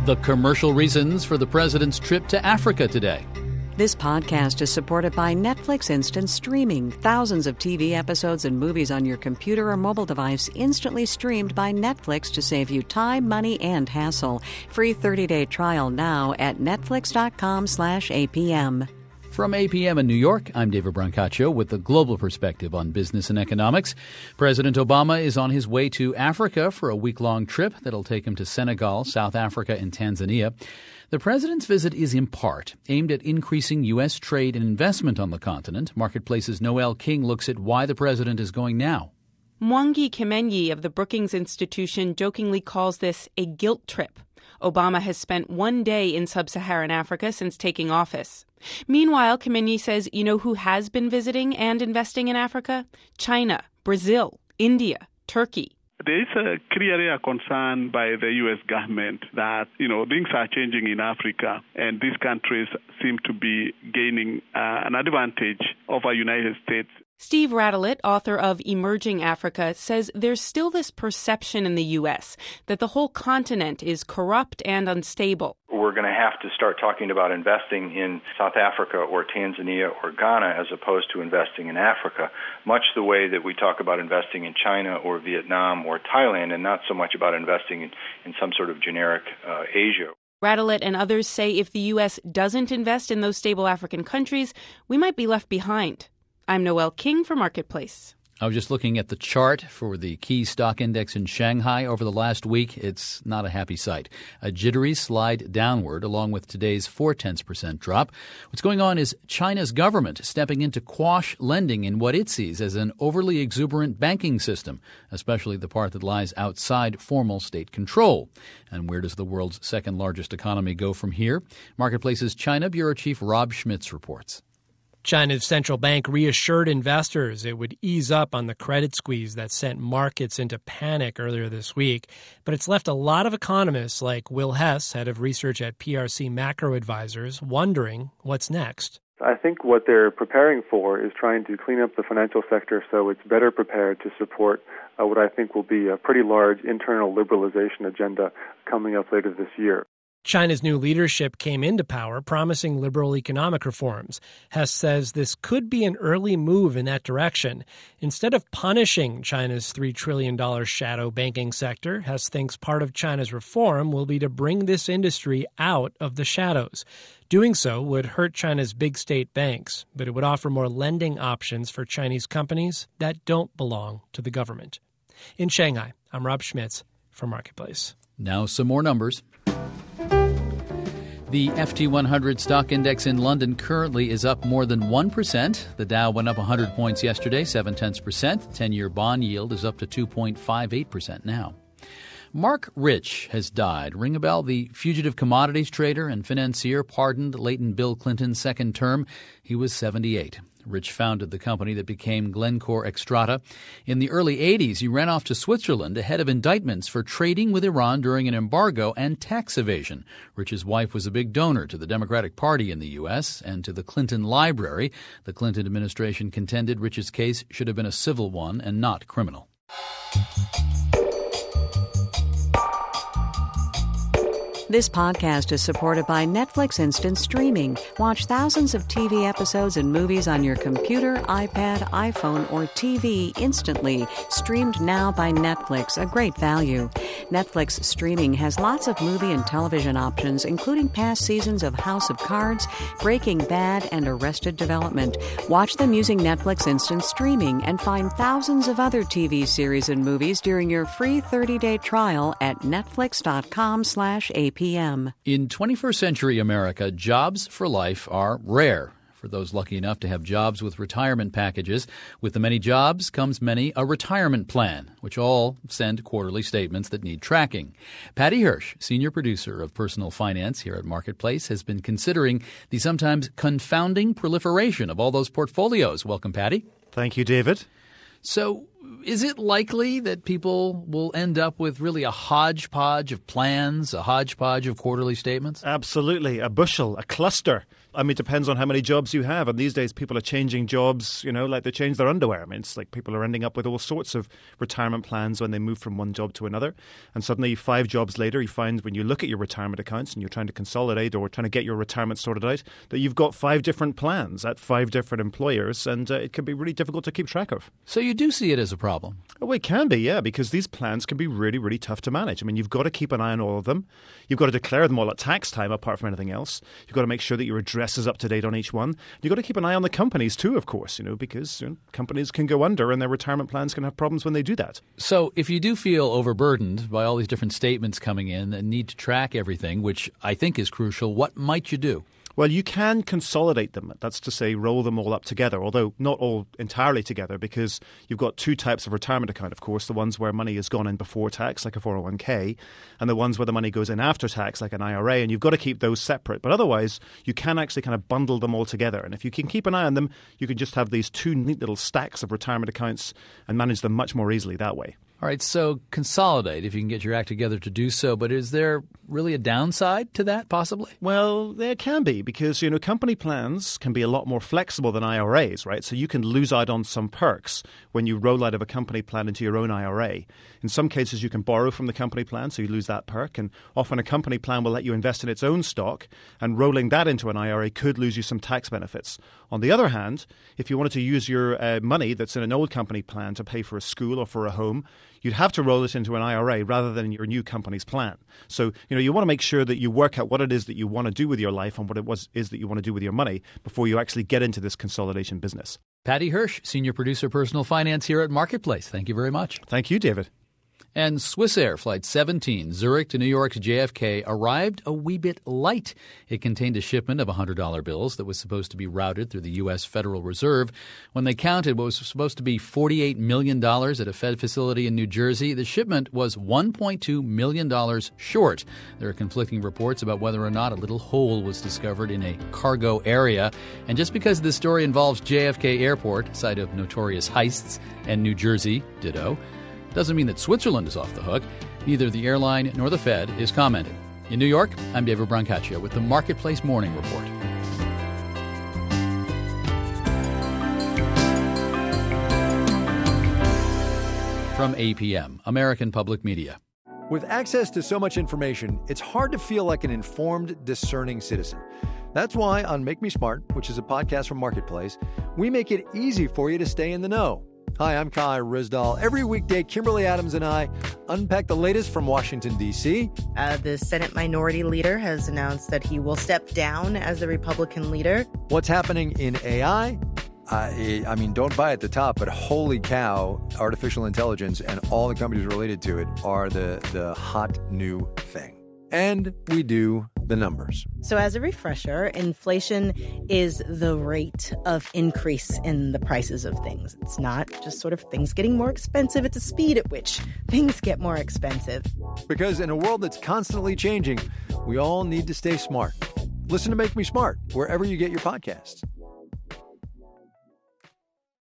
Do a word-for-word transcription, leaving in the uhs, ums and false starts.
The commercial reasons for the president's trip to Africa today. This podcast is supported by Netflix Instant Streaming. Thousands of T V episodes and movies on your computer or mobile device instantly streamed by Netflix to save you time, money, and hassle. Free thirty-day trial now at netflix.com slash APM. From A P M in New York, I'm David Brancaccio with the global perspective on business and economics. President Obama is on his way to Africa for a week-long trip that'll take him to Senegal, South Africa, and Tanzania. The president's visit is in part aimed at increasing U S trade and investment on the continent. Marketplace's Noel King looks at why the president is going now. Mwangi Kimenyi of the Brookings Institution jokingly calls this a guilt trip. Obama has spent one day in sub-Saharan Africa since taking office. Meanwhile, Kimenyi says, you know who has been visiting and investing in Africa? China, Brazil, India, Turkey. There is a clear concern by the U S government that, you know, things are changing in Africa and these countries seem to be gaining uh, an advantage over United States. Steve Radelet, author of Emerging Africa, says there's still this perception in the U S that the whole continent is corrupt and unstable. We're going to have to start talking about investing in South Africa or Tanzania or Ghana as opposed to investing in Africa, much the way that we talk about investing in China or Vietnam or Thailand, and not so much about investing in, in some sort of generic uh, Asia. Radelet and others say if the U S doesn't invest in those stable African countries, we might be left behind. I'm Noel King for Marketplace. I was just looking at the chart for the key stock index in Shanghai over the last week. It's not a happy sight. A jittery slide downward along with today's four-tenths percent drop. What's going on is China's government stepping in to quash lending in what it sees as an overly exuberant banking system, especially the part that lies outside formal state control. And where does the world's second largest economy go from here? Marketplace's China Bureau Chief Rob Schmitz reports. China's central bank reassured investors it would ease up on the credit squeeze that sent markets into panic earlier this week. But it's left a lot of economists like Will Hess, head of research at P R C Macro Advisors, wondering what's next. I think what they're preparing for is trying to clean up the financial sector so it's better prepared to support uh, what I think will be a pretty large internal liberalization agenda coming up later this year. China's new leadership came into power promising liberal economic reforms. Hess says this could be an early move in that direction. Instead of punishing China's three trillion dollars shadow banking sector, Hess thinks part of China's reform will be to bring this industry out of the shadows. Doing so would hurt China's big state banks, but it would offer more lending options for Chinese companies that don't belong to the government. In Shanghai, I'm Rob Schmitz for Marketplace. Now some more numbers. The F T one hundred stock index in London currently is up more than one percent. The Dow went up one hundred points yesterday, seven-tenths percent. ten-year bond yield is up to two point five eight percent now. Mark Rich has died. Ring a bell? The fugitive commodities trader and financier pardoned late in Bill Clinton's second term. He was seventy-eight. Rich founded the company that became Glencore Xstrata. In the early eighties, he ran off to Switzerland ahead of indictments for trading with Iran during an embargo and tax evasion. Rich's wife was a big donor to the Democratic Party in the U S and to the Clinton Library. The Clinton administration contended Rich's case should have been a civil one and not criminal. This podcast is supported by Netflix Instant Streaming. Watch thousands of T V episodes and movies on your computer, iPad, iPhone, or T V instantly. Streamed now by Netflix, a great value. Netflix Streaming has lots of movie and television options, including past seasons of House of Cards, Breaking Bad, and Arrested Development. Watch them using Netflix Instant Streaming and find thousands of other T V series and movies during your free thirty-day trial at netflix.com slash APM. In twenty-first century America, jobs for life are rare. For those lucky enough to have jobs with retirement packages, with the many jobs comes many a retirement plan, which all send quarterly statements that need tracking. Patty Hirsch, senior producer of Personal Finance here at Marketplace, has been considering the sometimes confounding proliferation of all those portfolios. Welcome, Patty. Thank you, David. So is it likely that people will end up with really a hodgepodge of plans, a hodgepodge of quarterly statements? Absolutely. A bushel, a cluster. I mean, it depends on how many jobs you have. And these days, people are changing jobs, you know, like they change their underwear. I mean, it's like people are ending up with all sorts of retirement plans when they move from one job to another. And suddenly, five jobs later, you find when you look at your retirement accounts and you're trying to consolidate or trying to get your retirement sorted out, that you've got five different plans at five different employers. And uh, it can be really difficult to keep track of. So you do see it as a problem? Oh, it can be, yeah, because these plans can be really, really tough to manage. I mean, you've got to keep an eye on all of them. You've got to declare them all at tax time, apart from anything else. You've got to make sure that your address is up to date on each one. You've got to keep an eye on the companies too, of course, you know, because you know, companies can go under and their retirement plans can have problems when they do that. So if you do feel overburdened by all these different statements coming in and need to track everything, which I think is crucial, what might you do? Well, you can consolidate them. That's to say, roll them all up together, although not all entirely together, because you've got two types of retirement account, of course, the ones where money has gone in before tax, like a four oh one k, and the ones where the money goes in after tax, like an I R A, and you've got to keep those separate. But otherwise, you can actually kind of bundle them all together. And if you can keep an eye on them, you can just have these two neat little stacks of retirement accounts and manage them much more easily that way. All right, so consolidate if you can get your act together to do so. But is there really a downside to that, possibly? Well, there can be, because, you know, company plans can be a lot more flexible than I R As, right? So you can lose out on some perks when you roll out of a company plan into your own I R A. In some cases, you can borrow from the company plan, so you lose that perk. And often a company plan will let you invest in its own stock, and rolling that into an I R A could lose you some tax benefits. On the other hand, if you wanted to use your uh, money that's in an old company plan to pay for a school or for a home, you'd have to roll it into an I R A rather than your new company's plan. So, you know, you want to make sure that you work out what it is that you want to do with your life and what it was is that you want to do with your money before you actually get into this consolidation business. Patty Hirsch, Senior Producer, Personal Finance here at Marketplace. Thank you very much. Thank you, David. And Swissair Flight seventeen, Zurich to New York's J F K, arrived a wee bit light. It contained a shipment of one hundred dollar bills that was supposed to be routed through the U S Federal Reserve. When they counted what was supposed to be forty-eight million dollars at a Fed facility in New Jersey, the shipment was one point two million dollars short. There are conflicting reports about whether or not a little hole was discovered in a cargo area. And just because this story involves J F K Airport, site of notorious heists, and New Jersey, ditto, doesn't mean that Switzerland is off the hook. Neither the airline nor the Fed is commenting. In New York, I'm David Brancaccio with the Marketplace Morning Report. From A P M, American Public Media. With access to so much information, it's hard to feel like an informed, discerning citizen. That's why on Make Me Smart, which is a podcast from Marketplace, we make it easy for you to stay in the know. Hi, I'm Kai Rizdal. Every weekday, Kimberly Adams and I unpack the latest from Washington, D C. Uh, the Senate Minority Leader has announced that he will step down as the Republican leader. What's happening in A I? I, I mean, don't buy at the top, but holy cow, artificial intelligence and all the companies related to it are the, the hot new thing. And we do the numbers. So as a refresher, inflation is the rate of increase in the prices of things. It's not just sort of things getting more expensive. It's a speed at which things get more expensive. Because in a world that's constantly changing, we all need to stay smart. Listen to Make Me Smart wherever you get your podcasts.